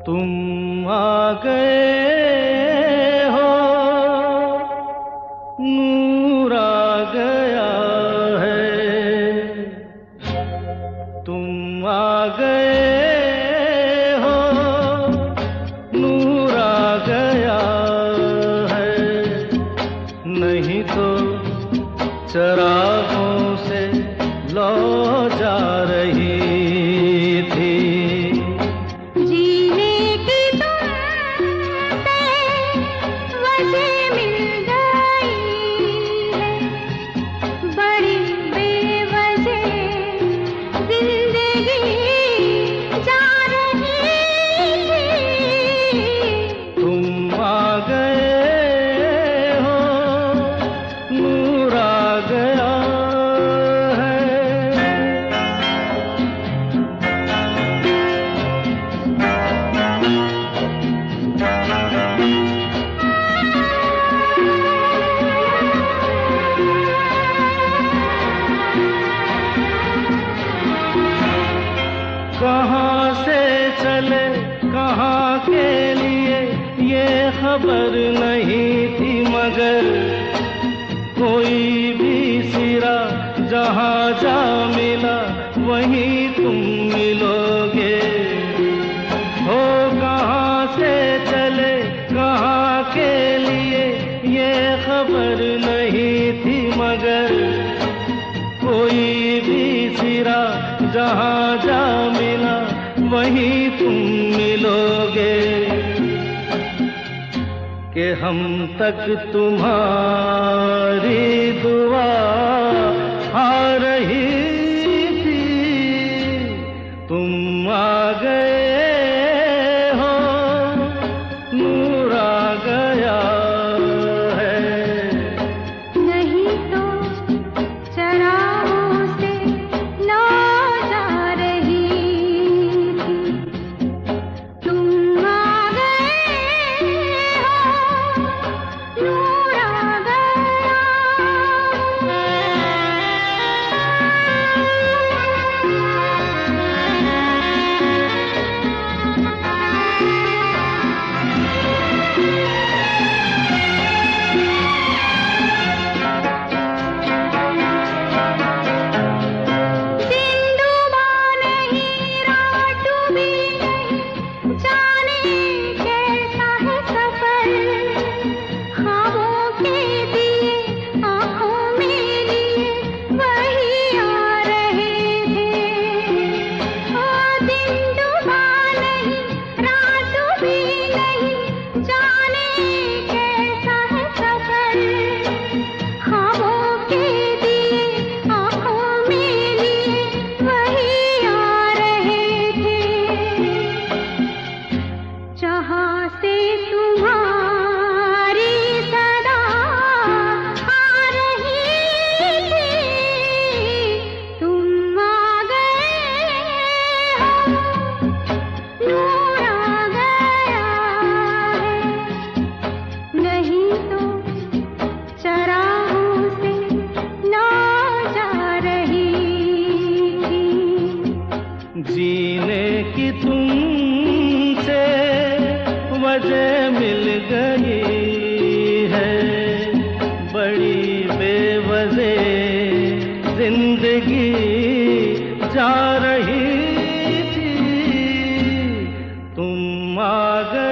तुम आ गए हो, नूर आ गया है। तुम आ गए हो, नूर आ गया है। नहीं तो चरागों से लौ जा रही थी। जीने की तुमसे वजह मिल गई है, बड़ी बेवजह जिंदगी जा रही थी। तुम आ गए हो, नूर आ गया है। कहाँ से चले कहाँ के लिए ये खबर नहीं थी, मगर कोई भी सिरा जहाँ जा मिला वहीं तुम मिलोगे। हो कहाँ से चले कहाँ के लिए ये खबर नहीं थी, मगर कोई भी सिरा जहाँ जा मिला वहीं तुम मिलोगे। कि हम तक तुम्हारी दुआ आ रही थी। तुम आ गए हो, नूर आ गया है। नहीं तो चरागों से लौ जा रही थी। तुम आ गए हो, नूर आ गया। दिन डूबा नहीं, रात डूबी नहीं, जाने कैसा है सफर। ख्वाबों के दिए आँखों में लिए वही आ रहे थे। ओ दिन डूबा नहीं, रात डूबी नहीं, जाने कैसा है सफर। ख्वाबों के दिए आँखों में लिए वही आ रहे थे। जहाँ से तुम्हारी सदा आ रही थी। तुम आ गए हो, नूर आ गया है। नहीं तो चरागों से लौ जा रही थी। जीने की तुमसे वजह मिल गई है, बड़ी बेवजह जिंदगी जा रही थी। तुम आ गए